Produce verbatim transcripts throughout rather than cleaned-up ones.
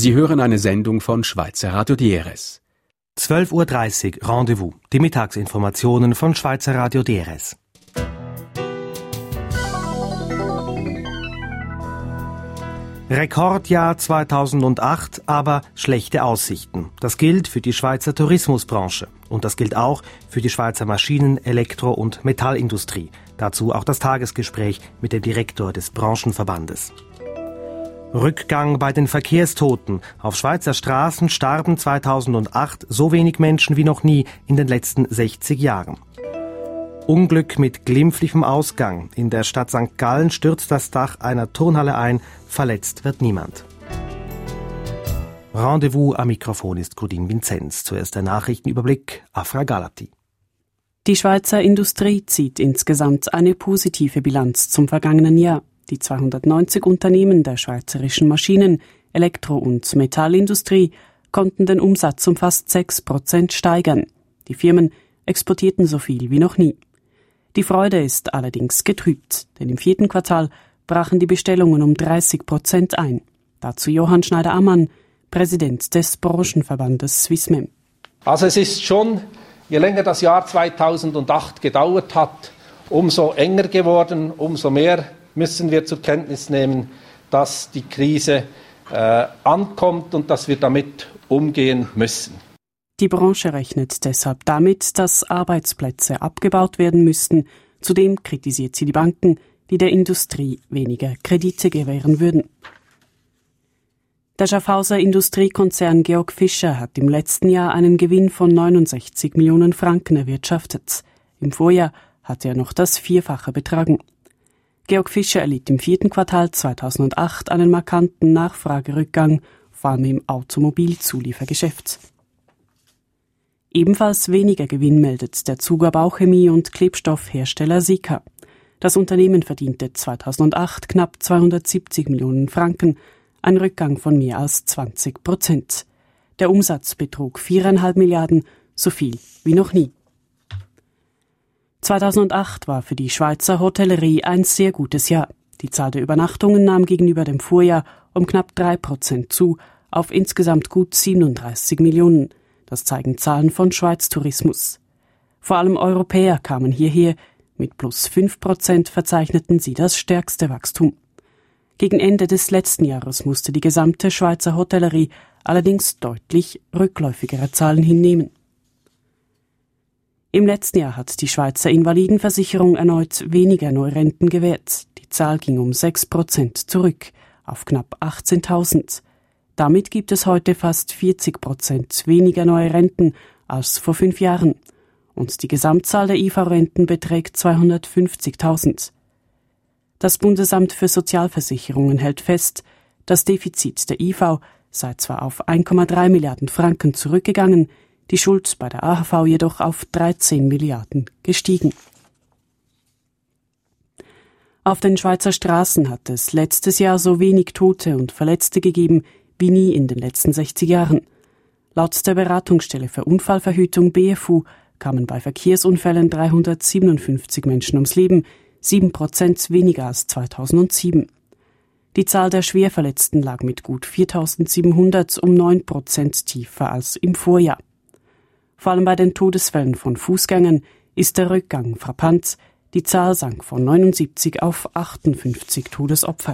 Sie hören eine Sendung von Schweizer Radio D R S. zwölf Uhr dreißig Rendezvous, die Mittagsinformationen von Schweizer Radio D R S. Rekordjahr zweitausendacht, aber schlechte Aussichten. Das gilt für die Schweizer Tourismusbranche. Und das gilt auch für die Schweizer Maschinen-, Elektro- und Metallindustrie. Dazu auch das Tagesgespräch mit dem Direktor des Branchenverbandes. Rückgang bei den Verkehrstoten. Auf Schweizer Straßen starben zweitausendacht so wenig Menschen wie noch nie in den letzten sechzig Jahren. Unglück mit glimpflichem Ausgang. In der Stadt Sankt Gallen stürzt das Dach einer Turnhalle ein. Verletzt wird niemand. Rendezvous am Mikrofon ist Claudine Vinzenz. Zuerst der Nachrichtenüberblick, Afra Galati. Die Schweizer Industrie zieht insgesamt eine positive Bilanz zum vergangenen Jahr. Die zweihundertneunzig Unternehmen der schweizerischen Maschinen-, Elektro- und Metallindustrie konnten den Umsatz um fast sechs Prozent steigern. Die Firmen exportierten so viel wie noch nie. Die Freude ist allerdings getrübt, denn im vierten Quartal brachen die Bestellungen um dreißig Prozent ein. Dazu Johann Schneider-Ammann, Präsident des Branchenverbandes Swissmem. Also es ist schon, je länger das Jahr zweitausendacht gedauert hat, umso enger geworden, umso mehr müssen wir zur Kenntnis nehmen, dass die Krise äh, ankommt und dass wir damit umgehen müssen. Die Branche rechnet deshalb damit, dass Arbeitsplätze abgebaut werden müssten. Zudem kritisiert sie die Banken, die der Industrie weniger Kredite gewähren würden. Der Schaffhauser Industriekonzern Georg Fischer hat im letzten Jahr einen Gewinn von neunundsechzig Millionen Franken erwirtschaftet. Im Vorjahr hatte er noch das Vierfache betragen. Georg Fischer erlitt im vierten Quartal zweitausendacht einen markanten Nachfragerückgang, vor allem im Automobilzuliefergeschäft. Ebenfalls weniger Gewinn meldet der Zuger Bauchemie- und Klebstoffhersteller Sika. Das Unternehmen verdiente zweitausendacht knapp zweihundertsiebzig Millionen Franken, ein Rückgang von mehr als zwanzig Prozent. Der Umsatz betrug viereinhalb Milliarden, so viel wie noch nie. zweitausendacht war für die Schweizer Hotellerie ein sehr gutes Jahr. Die Zahl der Übernachtungen nahm gegenüber dem Vorjahr um knapp drei Prozent zu, auf insgesamt gut siebenunddreißig Millionen. Das zeigen Zahlen von Schweiz Tourismus. Vor allem Europäer kamen hierher. Mit plus fünf Prozent verzeichneten sie das stärkste Wachstum. Gegen Ende des letzten Jahres musste die gesamte Schweizer Hotellerie allerdings deutlich rückläufigere Zahlen hinnehmen. Im letzten Jahr hat die Schweizer Invalidenversicherung erneut weniger Neurenten gewährt. Die Zahl ging um sechs Prozent zurück, auf knapp achtzehntausend. Damit gibt es heute fast vierzig Prozent weniger neue Renten als vor fünf Jahren. Und die Gesamtzahl der I V-Renten beträgt zweihundertfünfzigtausend. Das Bundesamt für Sozialversicherungen hält fest, das Defizit der I V sei zwar auf eins Komma drei Milliarden Franken zurückgegangen, die Schuld bei der A H V jedoch auf dreizehn Milliarden gestiegen. Auf den Schweizer Straßen hat es letztes Jahr so wenig Tote und Verletzte gegeben wie nie in den letzten sechzig Jahren. Laut der Beratungsstelle für Unfallverhütung B F U kamen bei Verkehrsunfällen dreihundertsiebenundfünfzig Menschen ums Leben, sieben Prozent weniger als zweitausendsieben. Die Zahl der Schwerverletzten lag mit gut viertausendsiebenhundert um neun Prozent tiefer als im Vorjahr. Vor allem bei den Todesfällen von Fußgängern ist der Rückgang frappant. Die Zahl sank von neunundsiebzig auf achtundfünfzig Todesopfer.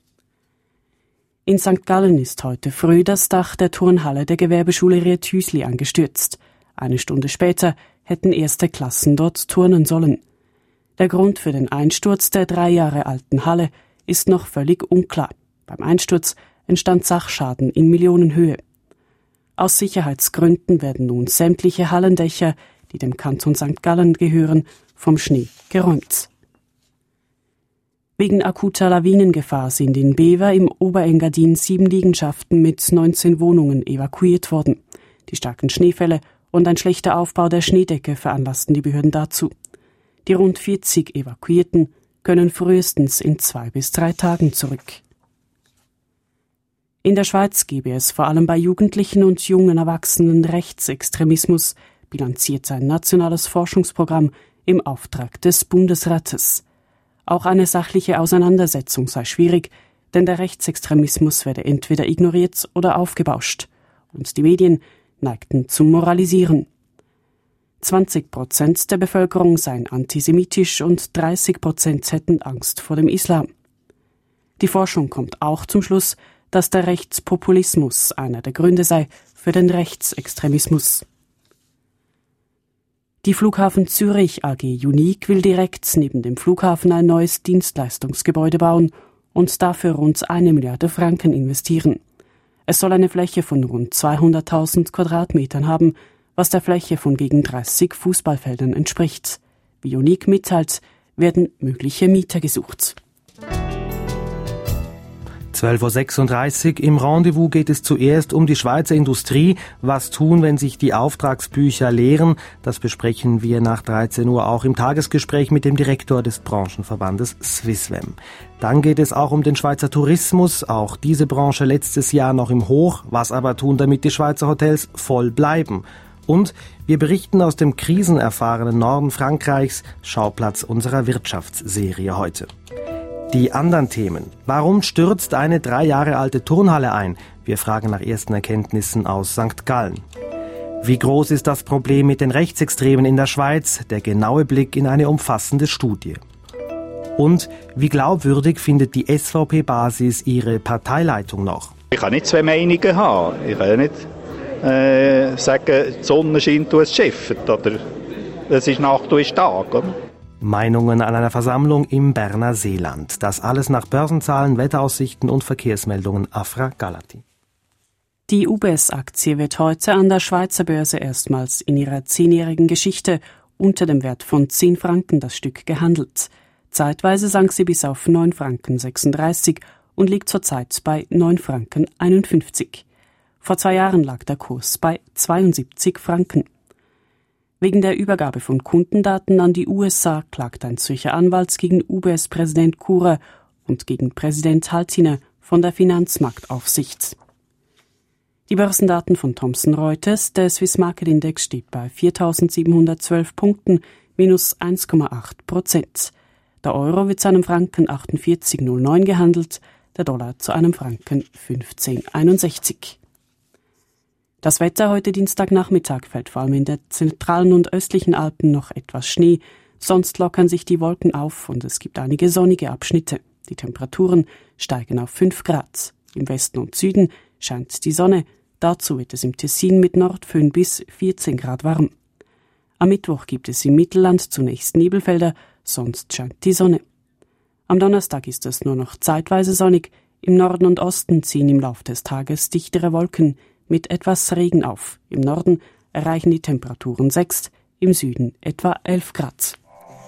In Sankt Gallen ist heute früh das Dach der Turnhalle der Gewerbeschule Riethüsli angestürzt. Eine Stunde später hätten erste Klassen dort turnen sollen. Der Grund für den Einsturz der drei Jahre alten Halle ist noch völlig unklar. Beim Einsturz entstand Sachschaden in Millionenhöhe. Aus Sicherheitsgründen werden nun sämtliche Hallendächer, die dem Kanton Sankt Gallen gehören, vom Schnee geräumt. Wegen akuter Lawinengefahr sind in Bever im Oberengadin sieben Liegenschaften mit neunzehn Wohnungen evakuiert worden. Die starken Schneefälle und ein schlechter Aufbau der Schneedecke veranlassten die Behörden dazu. Die rund vierzig Evakuierten können frühestens in zwei bis drei Tagen zurück. In der Schweiz gebe es vor allem bei Jugendlichen und jungen Erwachsenen Rechtsextremismus, bilanziert ein nationales Forschungsprogramm im Auftrag des Bundesrates. Auch eine sachliche Auseinandersetzung sei schwierig, denn der Rechtsextremismus werde entweder ignoriert oder aufgebauscht. Und die Medien neigten zum Moralisieren. zwanzig Prozent der Bevölkerung seien antisemitisch und dreißig Prozent hätten Angst vor dem Islam. Die Forschung kommt auch zum Schluss, dass der Rechtspopulismus einer der Gründe sei für den Rechtsextremismus. Die Flughafen Zürich A G Unique will direkt neben dem Flughafen ein neues Dienstleistungsgebäude bauen und dafür rund eine Milliarde Franken investieren. Es soll eine Fläche von rund zweihunderttausend Quadratmetern haben, was der Fläche von gegen dreißig Fußballfeldern entspricht. Wie Unique mitteilt, werden mögliche Mieter gesucht. zwölf Uhr sechsunddreißig. Im Rendezvous geht es zuerst um die Schweizer Industrie. Was tun, wenn sich die Auftragsbücher leeren? Das besprechen wir nach dreizehn Uhr auch im Tagesgespräch mit dem Direktor des Branchenverbandes Swisswem. Dann geht es auch um den Schweizer Tourismus. Auch diese Branche letztes Jahr noch im Hoch. Was aber tun, damit die Schweizer Hotels voll bleiben? Und wir berichten aus dem krisenerfahrenen Norden Frankreichs, Schauplatz unserer Wirtschaftsserie heute. Die anderen Themen. Warum stürzt eine drei Jahre alte Turnhalle ein? Wir fragen nach ersten Erkenntnissen aus Sankt Gallen. Wie groß ist das Problem mit den Rechtsextremen in der Schweiz? Der genaue Blick in eine umfassende Studie. Und wie glaubwürdig findet die S V P-Basis ihre Parteileitung noch? Ich kann nicht zwei Meinungen haben. Ich kann nicht äh, sagen, die Sonne scheint, du hast geschifft. Oder es ist Nacht, du hast Tag. Oder? Meinungen an einer Versammlung im Berner Seeland. Das alles nach Börsenzahlen, Wetteraussichten und Verkehrsmeldungen. Afra Galati. Die U B S-Aktie wird heute an der Schweizer Börse erstmals in ihrer zehnjährigen Geschichte unter dem Wert von zehn Franken das Stück gehandelt. Zeitweise sank sie bis auf neun Franken sechsunddreißig und liegt zurzeit bei neun Franken einundfünfzig. Vor zwei Jahren lag der Kurs bei zweiundsiebzig Franken. Wegen der Übergabe von Kundendaten an die U S A klagt ein Zürcher Anwalt gegen U B S-Präsident Kurer und gegen Präsident Haltiner von der Finanzmarktaufsicht. Die Börsendaten von Thomson Reuters, der Swiss Market Index steht bei viertausendsiebenhundertzwölf Punkten, minus eins Komma acht Prozent. Der Euro wird zu einem Franken achtundvierzig Komma null neun gehandelt, der Dollar zu einem Franken fünfzehn Komma einundsechzig. Das Wetter heute Dienstagnachmittag fällt vor allem in der zentralen und östlichen Alpen noch etwas Schnee, sonst lockern sich die Wolken auf und es gibt einige sonnige Abschnitte. Die Temperaturen steigen auf fünf Grad. Im Westen und Süden scheint die Sonne, dazu wird es im Tessin mit Nordföhn bis vierzehn Grad warm. Am Mittwoch gibt es im Mittelland zunächst Nebelfelder, sonst scheint die Sonne. Am Donnerstag ist es nur noch zeitweise sonnig, im Norden und Osten ziehen im Laufe des Tages dichtere Wolken mit etwas Regen auf. Im Norden erreichen die Temperaturen sechs, im Süden etwa elf Grad.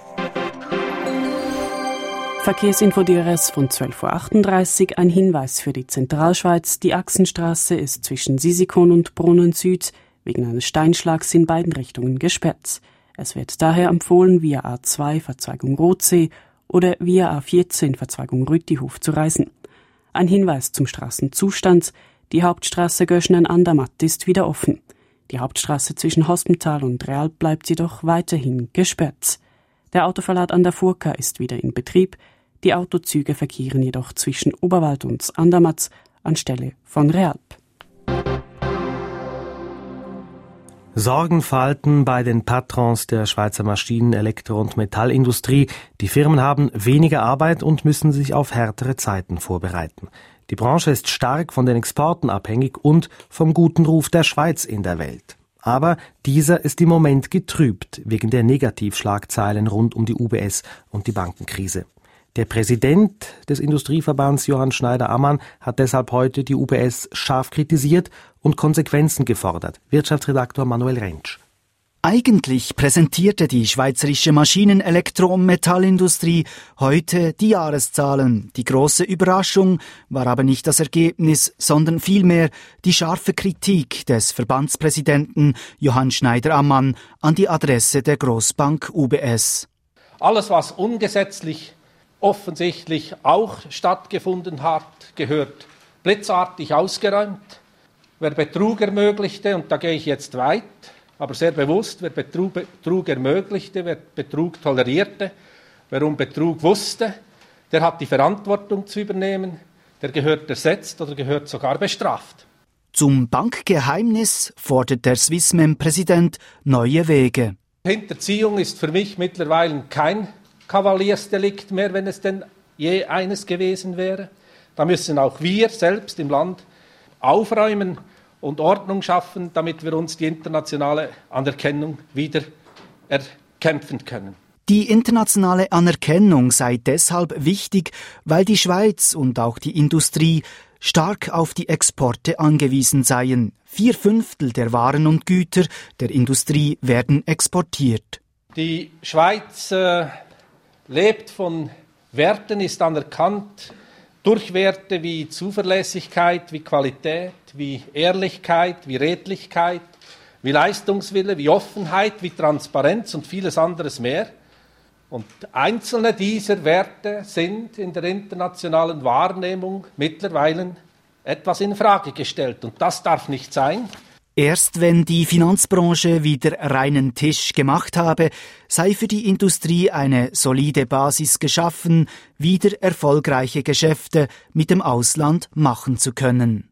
Verkehrsinfo D R S von zwölf Uhr achtunddreißig, ein Hinweis für die Zentralschweiz. Die Achsenstraße ist zwischen Sisikon und Brunnen Süd wegen eines Steinschlags in beiden Richtungen gesperrt. Es wird daher empfohlen, via A zwei Verzweigung Rotsee oder via A vierzehn Verzweigung Rütihof zu reisen. Ein Hinweis zum Straßenzustand. Die Hauptstraße Göschnen-Andermatt ist wieder offen. Die Hauptstraße zwischen Hospental und Real bleibt jedoch weiterhin gesperrt. Der Autoverlad an der Furka ist wieder in Betrieb. Die Autozüge verkehren jedoch zwischen Oberwald und Andermatt anstelle von Realp. Sorgenfalten bei den Patrons der Schweizer Maschinen-, Elektro- und Metallindustrie. Die Firmen haben weniger Arbeit und müssen sich auf härtere Zeiten vorbereiten. Die Branche ist stark von den Exporten abhängig und vom guten Ruf der Schweiz in der Welt. Aber dieser ist im Moment getrübt wegen der Negativschlagzeilen rund um die U B S und die Bankenkrise. Der Präsident des Industrieverbands Johann Schneider-Ammann hat deshalb heute die U B S scharf kritisiert und Konsequenzen gefordert. Wirtschaftsredaktor Manuel Rentsch. Eigentlich präsentierte die schweizerische Maschinen-, Elektro- und Metallindustrie heute die Jahreszahlen. Die große Überraschung war aber nicht das Ergebnis, sondern vielmehr die scharfe Kritik des Verbandspräsidenten Johann Schneider-Ammann an die Adresse der Grossbank U B S. Alles, was ungesetzlich offensichtlich auch stattgefunden hat, gehört blitzartig ausgeräumt. Wer Betrug ermöglichte, und da gehe ich jetzt weit, aber sehr bewusst, wer Betrug, Betrug ermöglichte, wer Betrug tolerierte, wer um Betrug wusste, der hat die Verantwortung zu übernehmen. der gehört ersetzt oder gehört sogar bestraft. Zum Bankgeheimnis fordert der Swissmem-Präsident neue Wege. Hinterziehung ist für mich mittlerweile kein Kavaliersdelikt mehr, wenn es denn je eines gewesen wäre. Da müssen auch wir selbst im Land aufräumen und Ordnung schaffen, damit wir uns die internationale Anerkennung wieder erkämpfen können. Die internationale Anerkennung sei deshalb wichtig, weil die Schweiz und auch die Industrie stark auf die Exporte angewiesen seien. Vier Fünftel der Waren und Güter der Industrie werden exportiert. Die Schweiz äh, lebt von Werten, ist anerkannt durch Werte wie Zuverlässigkeit, wie Qualität, wie Ehrlichkeit, wie Redlichkeit, wie Leistungswille, wie Offenheit, wie Transparenz und vieles anderes mehr. Und einzelne dieser Werte sind in der internationalen Wahrnehmung mittlerweile etwas in Frage gestellt. Und das darf nicht sein. Erst wenn die Finanzbranche wieder reinen Tisch gemacht habe, sei für die Industrie eine solide Basis geschaffen, wieder erfolgreiche Geschäfte mit dem Ausland machen zu können.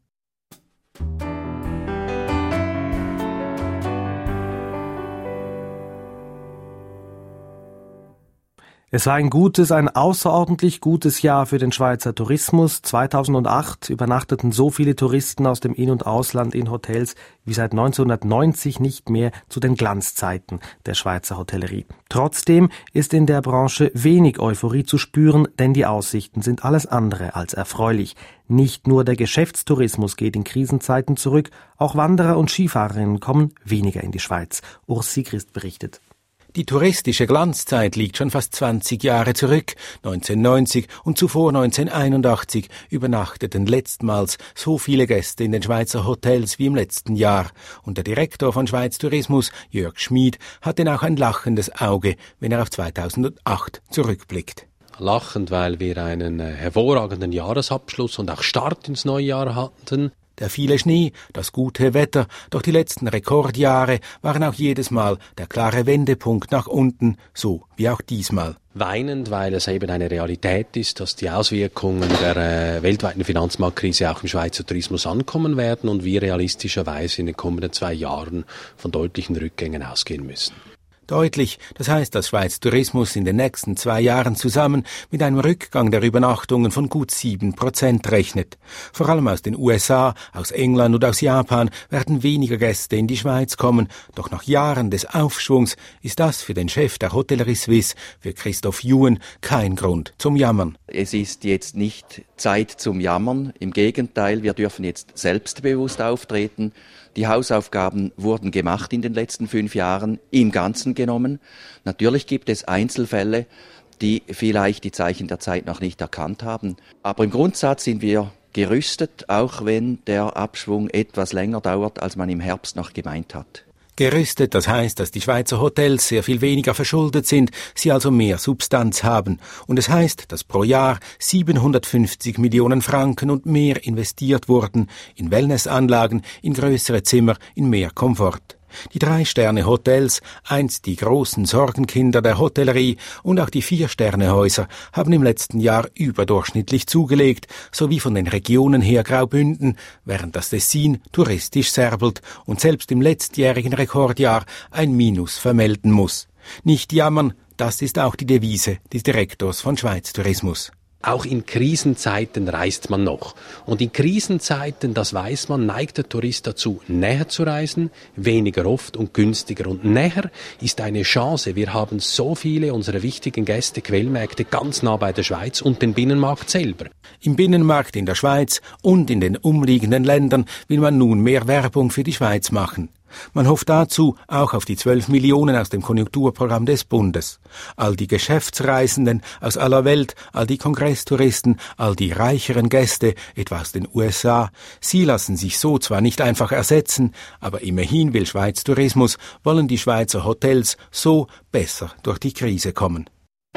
Es war ein gutes, ein außerordentlich gutes Jahr für den Schweizer Tourismus. zweitausendacht übernachteten so viele Touristen aus dem In- und Ausland in Hotels wie seit neunzehnhundertneunzig nicht mehr zu den Glanzzeiten der Schweizer Hotellerie. Trotzdem ist in der Branche wenig Euphorie zu spüren, denn die Aussichten sind alles andere als erfreulich. Nicht nur der Geschäftstourismus geht in Krisenzeiten zurück, auch Wanderer und Skifahrerinnen kommen weniger in die Schweiz. Urs Siegrist berichtet. Die touristische Glanzzeit liegt schon fast zwanzig Jahre zurück. neunzehnhundertneunzig und zuvor neunzehnhunderteinundachtzig übernachteten letztmals so viele Gäste in den Schweizer Hotels wie im letzten Jahr. Und der Direktor von Schweiz Tourismus, Jörg Schmid, hat denn auch ein lachendes Auge, wenn er auf zweitausendacht zurückblickt. Lachend, weil wir einen hervorragenden Jahresabschluss und auch Start ins neue Jahr hatten. Der viele Schnee, das gute Wetter, doch die letzten Rekordjahre waren auch jedes Mal der klare Wendepunkt nach unten, so wie auch diesmal. Weinend, weil es eben eine Realität ist, dass die Auswirkungen der äh, weltweiten Finanzmarktkrise auch im Schweizer Tourismus ankommen werden und wir realistischerweise in den kommenden zwei Jahren von deutlichen Rückgängen ausgehen müssen. Deutlich, das heißt, dass Schweiz Tourismus in den nächsten zwei Jahren zusammen mit einem Rückgang der Übernachtungen von gut sieben Prozent rechnet. Vor allem aus den U S A, aus England und aus Japan werden weniger Gäste in die Schweiz kommen. Doch nach Jahren des Aufschwungs ist das für den Chef der Hotellerie Suisse, für Christoph Juhen, kein Grund zum Jammern. Es ist jetzt nicht Zeit zum Jammern. Im Gegenteil, wir dürfen jetzt selbstbewusst auftreten. Die Hausaufgaben wurden gemacht in den letzten fünf Jahren, im Ganzen genommen. Natürlich gibt es Einzelfälle, die vielleicht die Zeichen der Zeit noch nicht erkannt haben. Aber im Grundsatz sind wir gerüstet, auch wenn der Abschwung etwas länger dauert, als man im Herbst noch gemeint hat. Gerüstet, das heißt, dass die Schweizer Hotels sehr viel weniger verschuldet sind, sie also mehr Substanz haben. Und es heißt, dass pro Jahr siebenhundertfünfzig Millionen Franken und mehr investiert wurden in Wellnessanlagen, in größere Zimmer, in mehr Komfort. Die Drei-Sterne-Hotels, einst die großen Sorgenkinder der Hotellerie, und auch die Vier-Sterne-Häuser haben im letzten Jahr überdurchschnittlich zugelegt, sowie von den Regionen her Graubünden, während das Tessin touristisch särbelt und selbst im letztjährigen Rekordjahr ein Minus vermelden muss. Nicht jammern, das ist auch die Devise des Direktors von Schweiz Tourismus. Auch in Krisenzeiten reist man noch. Und in Krisenzeiten, das weiß man, neigt der Tourist dazu, näher zu reisen, weniger oft und günstiger. Und näher ist eine Chance. Wir haben so viele unserer wichtigen Gäste, Quellmärkte ganz nah bei der Schweiz und den Binnenmarkt selber. Im Binnenmarkt in der Schweiz und in den umliegenden Ländern will man nun mehr Werbung für die Schweiz machen. Man hofft dazu auch auf die zwölf Millionen aus dem Konjunkturprogramm des Bundes. All die Geschäftsreisenden aus aller Welt, all die Kongresstouristen, all die reicheren Gäste, etwa aus den U S A, sie lassen sich so zwar nicht einfach ersetzen, aber immerhin will Schweiz Tourismus, wollen die Schweizer Hotels so besser durch die Krise kommen.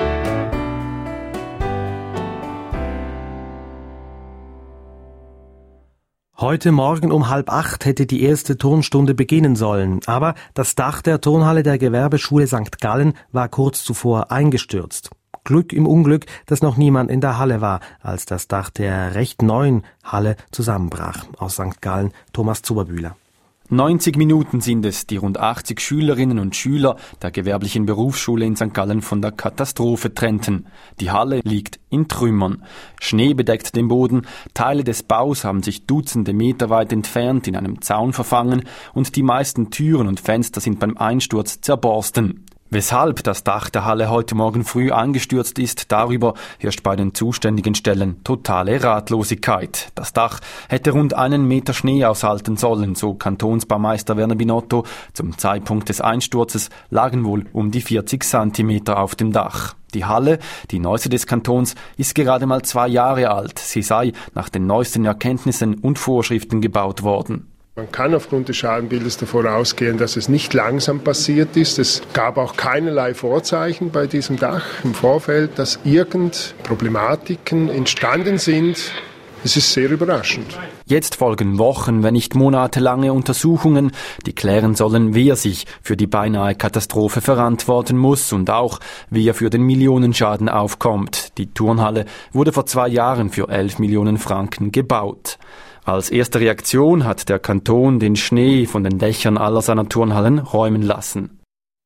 Heute Morgen um halb acht hätte die erste Turnstunde beginnen sollen, aber das Dach der Turnhalle der Gewerbeschule Sankt Gallen war kurz zuvor eingestürzt. Glück im Unglück, dass noch niemand in der Halle war, als das Dach der recht neuen Halle zusammenbrach. Aus Sankt Gallen, Thomas Zuberbühler. neunzig Minuten sind es, die rund achtzig Schülerinnen und Schüler der gewerblichen Berufsschule in Sankt Gallen von der Katastrophe trennten. Die Halle liegt in Trümmern. Schnee bedeckt den Boden, Teile des Baus haben sich Dutzende Meter weit entfernt in einem Zaun verfangen und die meisten Türen und Fenster sind beim Einsturz zerborsten. Weshalb das Dach der Halle heute Morgen früh eingestürzt ist, darüber herrscht bei den zuständigen Stellen totale Ratlosigkeit. Das Dach hätte rund einen Meter Schnee aushalten sollen, so Kantonsbaumeister Werner Binotto. Zum Zeitpunkt des Einsturzes lagen wohl um die vierzig Zentimeter auf dem Dach. Die Halle, die neueste des Kantons, ist gerade mal zwei Jahre alt. Sie sei nach den neuesten Erkenntnissen und Vorschriften gebaut worden. Man kann aufgrund des Schadenbildes davon ausgehen, dass es nicht langsam passiert ist. Es gab auch keinerlei Vorzeichen bei diesem Dach im Vorfeld, dass irgend Problematiken entstanden sind. Es ist sehr überraschend. Jetzt folgen Wochen, wenn nicht monatelange Untersuchungen, die klären sollen, wer sich für die beinahe Katastrophe verantworten muss und auch, wer für den Millionenschaden aufkommt. Die Turnhalle wurde vor zwei Jahren für elf Millionen Franken gebaut. Als erste Reaktion hat der Kanton den Schnee von den Dächern aller seiner Turnhallen räumen lassen.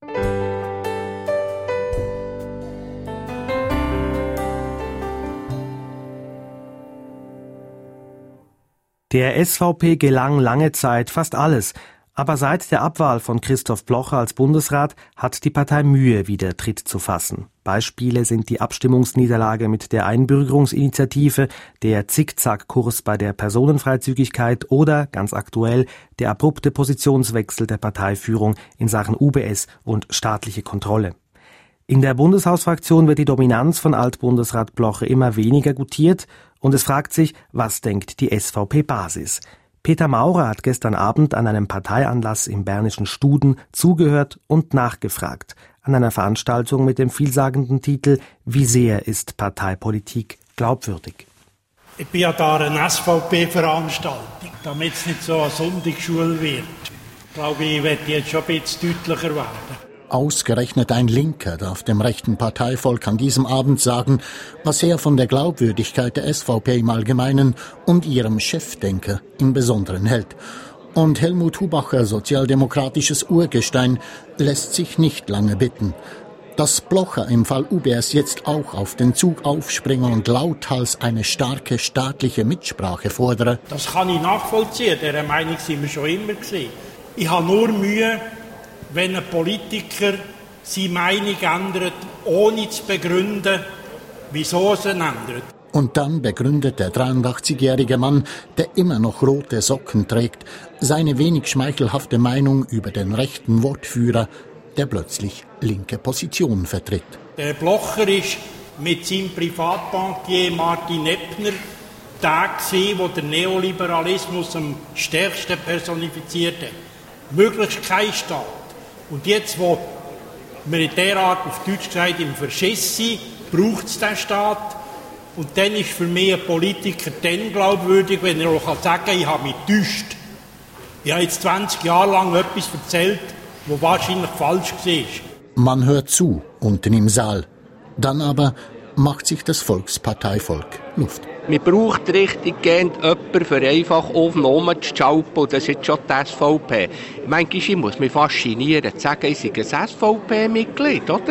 Der S V P gelang lange Zeit fast alles. Aber seit der Abwahl von Christoph Blocher als Bundesrat hat die Partei Mühe, wieder Tritt zu fassen. Beispiele sind die Abstimmungsniederlage mit der Einbürgerungsinitiative, der Zickzackkurs bei der Personenfreizügigkeit oder, ganz aktuell, der abrupte Positionswechsel der Parteiführung in Sachen U B S und staatliche Kontrolle. In der Bundeshausfraktion wird die Dominanz von Altbundesrat Blocher immer weniger gutiert und es fragt sich, was denkt die S V P-Basis? Peter Maurer hat gestern Abend an einem Parteianlass im bernischen Studen zugehört und nachgefragt, an einer Veranstaltung mit dem vielsagenden Titel »Wie sehr ist Parteipolitik glaubwürdig?« Ich bin ja da eine S V P-Veranstaltung, damit es nicht so eine Sonntagsschule wird. Ich glaube, ich werde jetzt schon ein bisschen deutlicher werden. Ausgerechnet ein Linker darf dem rechten Parteivolk an diesem Abend sagen, was er von der Glaubwürdigkeit der S V P im Allgemeinen und ihrem Chefdenker im Besonderen hält. Und Helmut Hubacher, sozialdemokratisches Urgestein, lässt sich nicht lange bitten. Dass Blocher im Fall U B S jetzt auch auf den Zug aufspringen und lauthals eine starke staatliche Mitsprache fordere. Das kann ich nachvollziehen, dieser Meinung sind wir schon immer gewesen. Ich habe nur Mühe, wenn ein Politiker seine Meinung ändert, ohne zu begründen, wieso er sie ändert. Und dann begründet der dreiundachtzigjährige Mann, der immer noch rote Socken trägt, seine wenig schmeichelhafte Meinung über den rechten Wortführer, der plötzlich linke Position vertritt. Der Blocher ist mit seinem Privatbankier Martin Eppner der gewesen, der den Neoliberalismus am stärksten personifiziert hat. Möglichst kein Staat. Und jetzt, wo wir in der Art, auf Deutsch gesagt, im Verschiss sind, braucht es den Staat. Und dann ist für mich ein Politiker dann glaubwürdig, wenn er auch sagen kann, ich habe mich getäuscht. Ich habe jetzt zwanzig Jahre lang etwas erzählt, was wahrscheinlich falsch war. Man hört zu, unten im Saal. Dann aber macht sich das Volksparteivolk Luft. Man braucht richtig gehend jemanden, für einfach aufgenommen zu schalten, und das ist jetzt schon die S V P. Manchmal ich muss mich faszinieren, zu sagen, ich sei ein S V P-Mitglied, oder?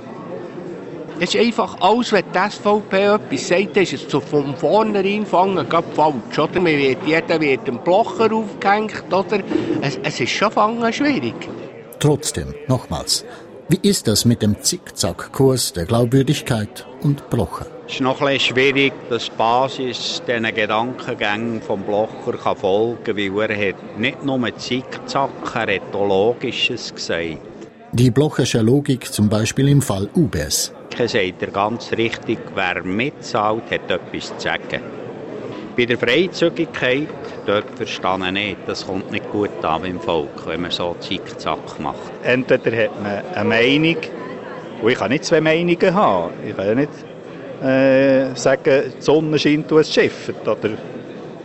Es ist einfach alles, wenn die S V P etwas sagt, ist es so von vornherein fangen gerade falsch, oder? Man wird, jeder wird einen Blocher aufgehängt, oder? Es, es ist schon fangen schwierig. Trotzdem, nochmals, wie ist das mit dem Zickzackkurs der Glaubwürdigkeit und Blocher? Es ist noch ein bisschen schwierig, dass die Basis diesen Gedankengängen vom Blocher kann folgen kann, weil er hat nicht nur Zickzack, er hat auch Logisches gesagt. Die blochersche Logik zum Beispiel im Fall U B S. Er sagt er ganz richtig, wer mitzahlt, hat etwas zu sagen. Bei der Freizügigkeit, dort verstehe ich nicht, das kommt nicht gut an beim Volk, wenn man so Zickzack macht. Entweder hat man eine Meinung, und ich kann nicht zwei Meinungen haben. Ich kann nicht äh, sagen, die Sonne scheint, du es schifft, oder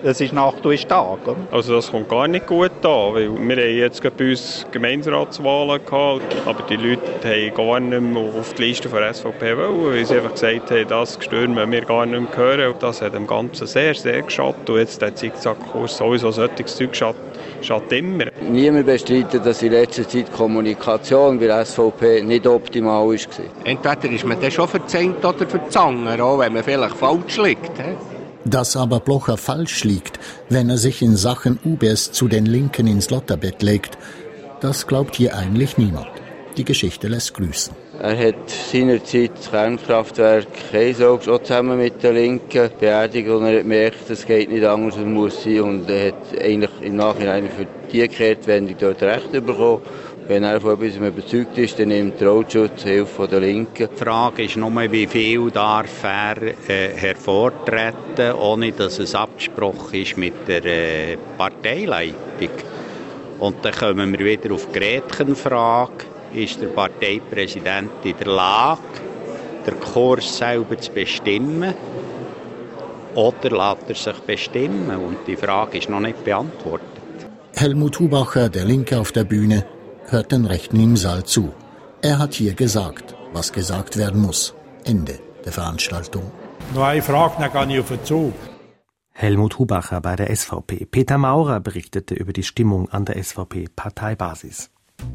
es ist Nacht und ist Tag. Oder? Also das kommt gar nicht gut an, weil wir haben jetzt gerade bei uns Gemeinderatswahlen gehabt, aber die Leute haben gar nicht mehr auf die Liste der S V P wollen, weil sie einfach gesagt haben, das stürmen wir gar nicht mehr hören. Und das hat dem Ganzen sehr, sehr geschadet. Und jetzt der Zickzackkurs sowieso solches Zeug schadet, schadet immer. Niemand bestreitet, dass in letzter Zeit die Kommunikation bei der S V P nicht optimal war. Entweder ist man dann schon verzängt oder verzangen, auch wenn man vielleicht falsch liegt. He? Dass aber Blocher falsch liegt, wenn er sich in Sachen U B S zu den Linken ins Lotterbett legt, das glaubt hier eigentlich niemand. Die Geschichte lässt grüßen. Er hat seinerzeit das Kernkraftwerk Heisog auch zusammen mit den Linken beerdigt und er hat gemerkt, es geht nicht anders und muss sein. Und er hat eigentlich im Nachhinein für die Kehrtwendung dort Recht bekommen. Wenn er von etwas überzeugt ist, dann nimmt der Rotschutz Hilfe der Linken. Die Frage ist nur, wie viel darf er äh, hervortreten, ohne dass es abgesprochen ist mit der äh, Parteileitung. Und dann kommen wir wieder auf die Gretchenfrage. Ist der Parteipräsident in der Lage, den Kurs selber zu bestimmen? Oder lässt er sich bestimmen? Und die Frage ist noch nicht beantwortet. Helmut Hubacher, der Linke auf der Bühne, hört den Rechten im Saal zu. Er hat hier gesagt, was gesagt werden muss. Ende der Veranstaltung. Noch eine Frage, dann gehe ich auf den Zug. Helmut Hubacher bei der S V P. Peter Maurer berichtete über die Stimmung an der S V P-Parteibasis.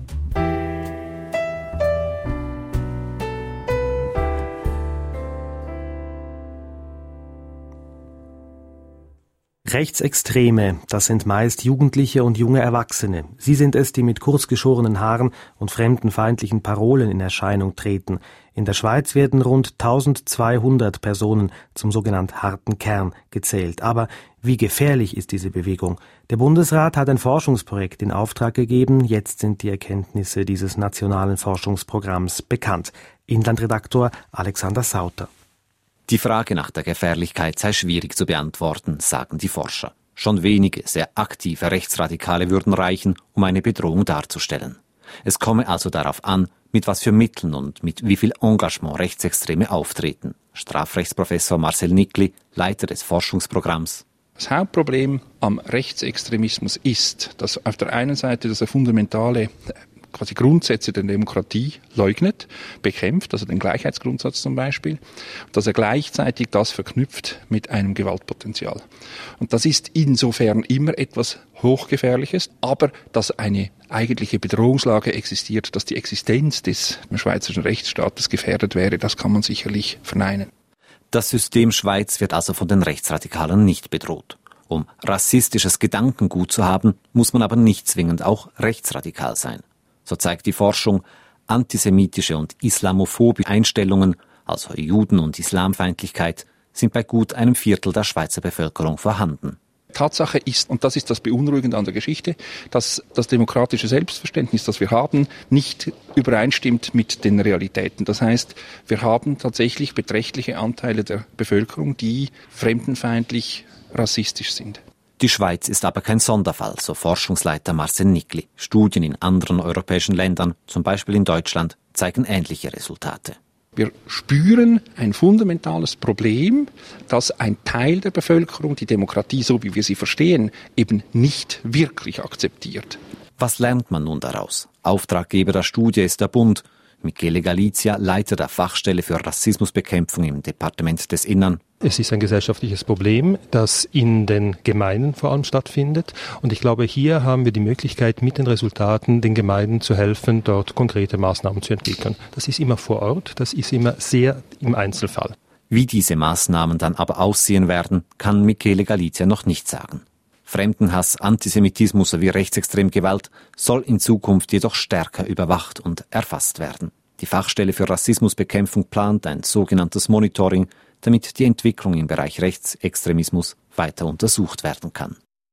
Rechtsextreme, das sind meist Jugendliche und junge Erwachsene. Sie sind es, die mit kurzgeschorenen Haaren und fremdenfeindlichen Parolen in Erscheinung treten. In der Schweiz werden rund eintausendzweihundert Personen zum sogenannten harten Kern gezählt. Aber wie gefährlich ist diese Bewegung? Der Bundesrat hat ein Forschungsprojekt in Auftrag gegeben. Jetzt sind die Erkenntnisse dieses nationalen Forschungsprogramms bekannt. Inlandredaktor Alexander Sauter. Die Frage nach der Gefährlichkeit sei schwierig zu beantworten, sagen die Forscher. Schon wenige sehr aktive Rechtsradikale würden reichen, um eine Bedrohung darzustellen. Es komme also darauf an, mit was für Mitteln und mit wie viel Engagement Rechtsextreme auftreten. Strafrechtsprofessor Marcel Nickli, Leiter des Forschungsprogramms. Das Hauptproblem am Rechtsextremismus ist, dass auf der einen Seite dass er fundamentale quasi Grundsätze der Demokratie leugnet, bekämpft, also den Gleichheitsgrundsatz zum Beispiel, dass er gleichzeitig das verknüpft mit einem Gewaltpotenzial. Und das ist insofern immer etwas Hochgefährliches, aber dass eine eigentliche Bedrohungslage existiert, dass die Existenz des schweizerischen Rechtsstaates gefährdet wäre, das kann man sicherlich verneinen. Das System Schweiz wird also von den Rechtsradikalen nicht bedroht. Um rassistisches Gedankengut zu haben, muss man aber nicht zwingend auch rechtsradikal sein. So zeigt die Forschung, antisemitische und islamophobe Einstellungen, also Juden- und Islamfeindlichkeit, sind bei gut einem Viertel der Schweizer Bevölkerung vorhanden. Tatsache ist, und das ist das Beunruhigende an der Geschichte, dass das demokratische Selbstverständnis, das wir haben, nicht übereinstimmt mit den Realitäten. Das heißt, wir haben tatsächlich beträchtliche Anteile der Bevölkerung, die fremdenfeindlich, rassistisch sind. Die Schweiz ist aber kein Sonderfall, so Forschungsleiter Marcel Nickli. Studien in anderen europäischen Ländern, zum Beispiel in Deutschland, zeigen ähnliche Resultate. Wir spüren ein fundamentales Problem, dass ein Teil der Bevölkerung die Demokratie, so wie wir sie verstehen, eben nicht wirklich akzeptiert. Was lernt man nun daraus? Auftraggeber der Studie ist der Bund. Michele Galizia, Leiter der Fachstelle für Rassismusbekämpfung im Departement des Innern. Es ist ein gesellschaftliches Problem, das in den Gemeinden vor allem stattfindet. Und ich glaube, hier haben wir die Möglichkeit, mit den Resultaten den Gemeinden zu helfen, dort konkrete Maßnahmen zu entwickeln. Das ist immer vor Ort, das ist immer sehr im Einzelfall. Wie diese Maßnahmen dann aber aussehen werden, kann Michele Galizia noch nicht sagen. Fremdenhass, Antisemitismus sowie rechtsextreme Gewalt soll in Zukunft jedoch stärker überwacht und erfasst werden. Die Fachstelle für Rassismusbekämpfung plant ein sogenanntes Monitoring, damit die Entwicklung im Bereich Rechtsextremismus weiter untersucht werden kann.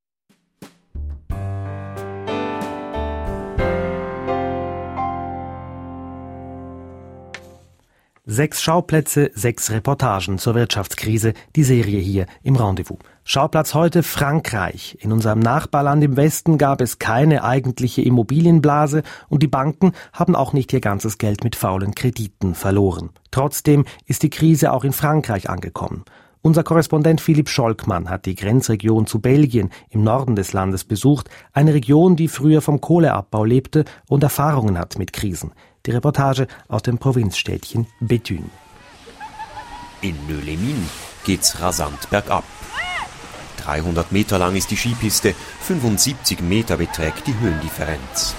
Sechs Schauplätze, sechs Reportagen zur Wirtschaftskrise, die Serie hier im Rendezvous. Schauplatz heute Frankreich. In unserem Nachbarland im Westen gab es keine eigentliche Immobilienblase und die Banken haben auch nicht ihr ganzes Geld mit faulen Krediten verloren. Trotzdem ist die Krise auch in Frankreich angekommen. Unser Korrespondent Philipp Scholkmann hat die Grenzregion zu Belgien im Norden des Landes besucht, eine Region, die früher vom Kohleabbau lebte und Erfahrungen hat mit Krisen. Die Reportage aus dem Provinzstädtchen Béthune. In Neu-les-Mines geht's rasant bergab. dreihundert Meter lang ist die Skipiste, fünfundsiebzig Meter beträgt die Höhendifferenz.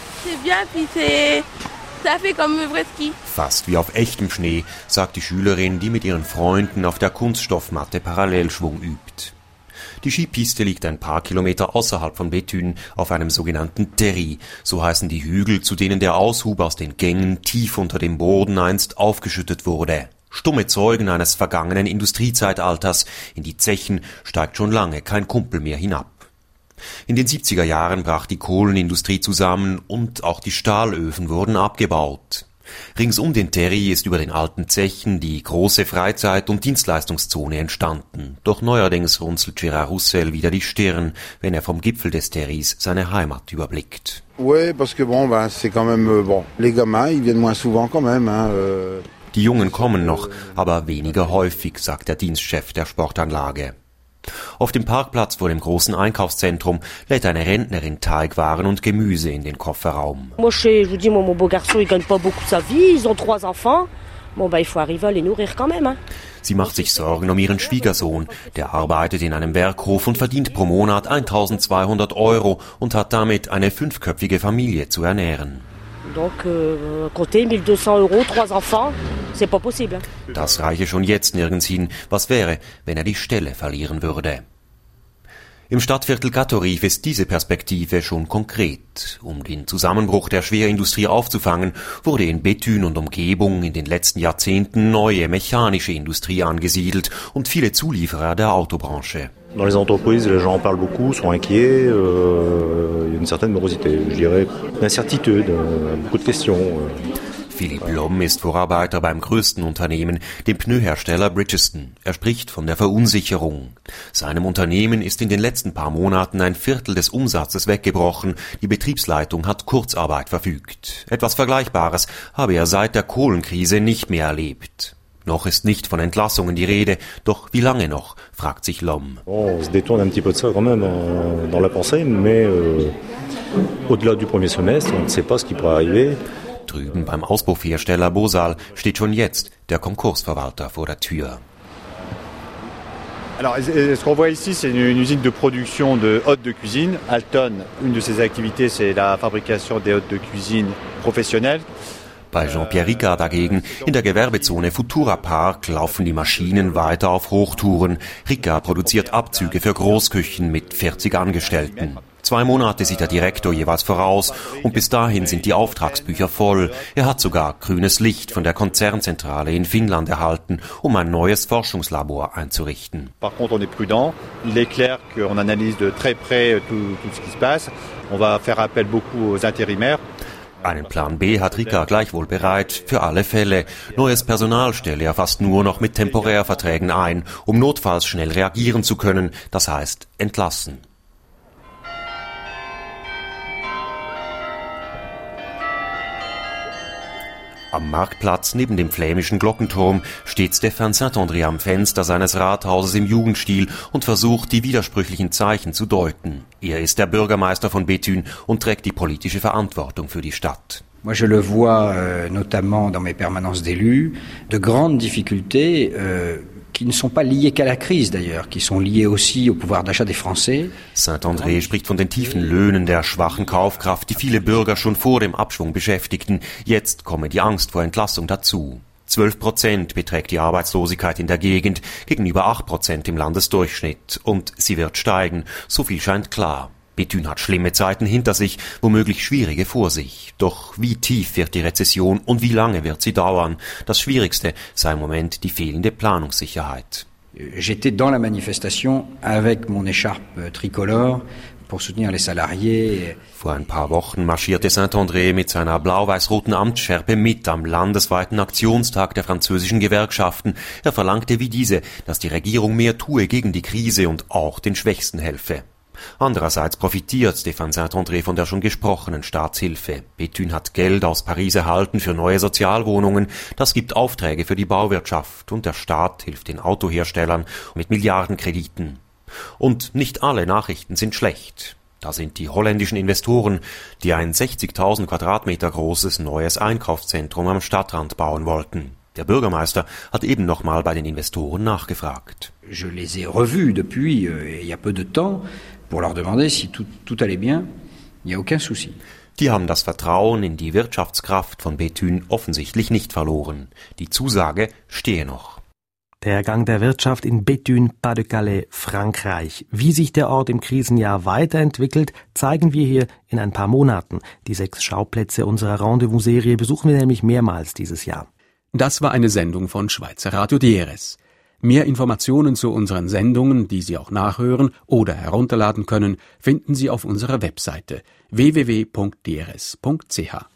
Fast wie auf echtem Schnee, sagt die Schülerin, die mit ihren Freunden auf der Kunststoffmatte Parallelschwung übt. Die Skipiste liegt ein paar Kilometer außerhalb von Béthune auf einem sogenannten Terri, so heißen die Hügel, zu denen der Aushub aus den Gängen tief unter dem Boden einst aufgeschüttet wurde. Stumme Zeugen eines vergangenen Industriezeitalters. In die Zechen steigt schon lange kein Kumpel mehr hinab. In den siebziger Jahren brach die Kohlenindustrie zusammen und auch die Stahlöfen wurden abgebaut. Rings um den Terri ist über den alten Zechen die große Freizeit- und Dienstleistungszone entstanden. Doch neuerdings runzelt Gérard Roussel wieder die Stirn, wenn er vom Gipfel des Terris seine Heimat überblickt. Ouais, parce que bon, ben, c'est quand même bon. Les gamins, ils viennent moins souvent quand même, hein. Euh Die Jungen kommen noch, aber weniger häufig, sagt der Dienstchef der Sportanlage. Auf dem Parkplatz vor dem großen Einkaufszentrum lädt eine Rentnerin Teigwaren und Gemüse in den Kofferraum. Moi, je vous dis, mon beau garçon, il gagne pas beaucoup sa vie, ils ont trois enfants. Bon, ben, il faut arriver à les nourrir quand même, hein. Sie macht sich Sorgen um ihren Schwiegersohn. Der arbeitet in einem Werkhof und verdient pro Monat eintausendzweihundert Euro und hat damit eine fünfköpfige Familie zu ernähren. Donc, euh, compter mille deux cents euros, trois enfants, c'est pas possible. Das reiche schon jetzt nirgends hin. Was wäre, wenn er die Stelle verlieren würde? Im Stadtviertel Catoriv ist diese Perspektive schon konkret. Um den Zusammenbruch der Schwerindustrie aufzufangen, wurde in Béthune und Umgebung in den letzten Jahrzehnten neue mechanische Industrie angesiedelt und viele Zulieferer der Autobranche. Dans les entreprises, les gens en parlent beaucoup, sont inquiets, euh, il y a une certaine morosité, je dirais, d'incertitude, euh, beaucoup de questions. Euh. Philipp Lom ist Vorarbeiter beim größten Unternehmen, dem Pneuhersteller Bridgestone. Er spricht von der Verunsicherung. Seinem Unternehmen ist in den letzten paar Monaten ein Viertel des Umsatzes weggebrochen. Die Betriebsleitung hat Kurzarbeit verfügt. Etwas Vergleichbares habe er seit der Kohlenkrise nicht mehr erlebt. Noch ist nicht von Entlassungen die Rede, doch wie lange noch, fragt sich Lom. On se détourne un petit peu de ça quand même dans la pensée, mais euh, au-delà du premier semestre, on ne sait pas ce qui pourrait arriver. Drüben beim Auspuffhersteller Bosal steht schon jetzt der Konkursverwalter vor der Tür. Alors, ce qu'on voit ici, c'est une usine de production de hôtes de cuisine. Alton, une de ses activités, c'est la fabrication des hôtes de cuisine professionnels. Bei Jean-Pierre Ricard dagegen, in der Gewerbezone Futura Park, laufen die Maschinen weiter auf Hochtouren. Ricard produziert Abzüge für Großküchen mit vierzig Angestellten. Zwei Monate sieht der Direktor jeweils voraus und bis dahin sind die Auftragsbücher voll. Er hat sogar grünes Licht von der Konzernzentrale in Finnland erhalten, um ein neues Forschungslabor einzurichten. Par contre, on est prudent. Il est clair qu'on analyse de très près tout, tout ce qui se passe. On va faire appel beaucoup aux intérimaires. Einen Plan B hat Ricard gleichwohl bereit, für alle Fälle. Neues Personal stelle er fast nur noch mit Temporärverträgen ein, um notfalls schnell reagieren zu können, das heißt entlassen. Am Marktplatz neben dem flämischen Glockenturm steht Stéphane Saint-André am Fenster seines Rathauses im Jugendstil und versucht, die widersprüchlichen Zeichen zu deuten. Er ist der Bürgermeister von Béthune und trägt die politische Verantwortung für die Stadt. Moi, je le vois euh, notamment dans mes permanences d'élus, de grandes difficultés euh, qui ne sont pas liées qu'à la crise d'ailleurs, qui sont liées aussi au pouvoir d'achat des Français. Saint-André spricht von den tiefen Löhnen, der schwachen Kaufkraft, die viele Bürger schon vor dem Abschwung beschäftigten. Jetzt komme die Angst vor Entlassung dazu. Zwölf Prozent beträgt die Arbeitslosigkeit in der Gegend gegenüber acht Prozent im Landesdurchschnitt. Und sie wird steigen, so viel scheint klar. Béthune hat schlimme Zeiten hinter sich, womöglich schwierige vor sich. Doch wie tief wird die Rezession und wie lange wird sie dauern? Das Schwierigste sei im Moment die fehlende Planungssicherheit. J'étais dans la manifestation avec mon écharpe tricolore pour soutenir les salariés. Vor ein paar Wochen marschierte Saint-André mit seiner blau-weiß-roten Amtsschärpe mit am landesweiten Aktionstag der französischen Gewerkschaften. Er verlangte wie diese, dass die Regierung mehr tue gegen die Krise und auch den Schwächsten helfe. Andererseits profitiert Stéphane Saint-André von der schon gesprochenen Staatshilfe. Béthune hat Geld aus Paris erhalten für neue Sozialwohnungen. Das gibt Aufträge für die Bauwirtschaft und der Staat hilft den Autoherstellern mit Milliardenkrediten. Und nicht alle Nachrichten sind schlecht. Da sind die holländischen Investoren, die ein sechzigtausend Quadratmeter großes neues Einkaufszentrum am Stadtrand bauen wollten. Der Bürgermeister hat eben nochmal bei den Investoren nachgefragt. Je les ai revus depuis euh, il y a peu de temps pour leur demander si tout, tout allait bien. Il n'y a aucun souci. Die haben das Vertrauen in die Wirtschaftskraft von Béthune offensichtlich nicht verloren. Die Zusage stehe noch. Der Gang der Wirtschaft in Béthune, Pas-de-Calais, Frankreich. Wie sich der Ort im Krisenjahr weiterentwickelt, zeigen wir hier in ein paar Monaten. Die sechs Schauplätze unserer Rendezvous-Serie besuchen wir nämlich mehrmals dieses Jahr. Das war eine Sendung von Schweizer Radio D R S. Mehr Informationen zu unseren Sendungen, die Sie auch nachhören oder herunterladen können, finden Sie auf unserer Webseite w w w punkt d r s punkt c h.